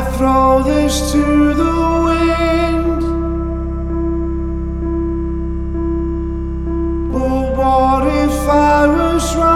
throw this to the wind, but what if I was right?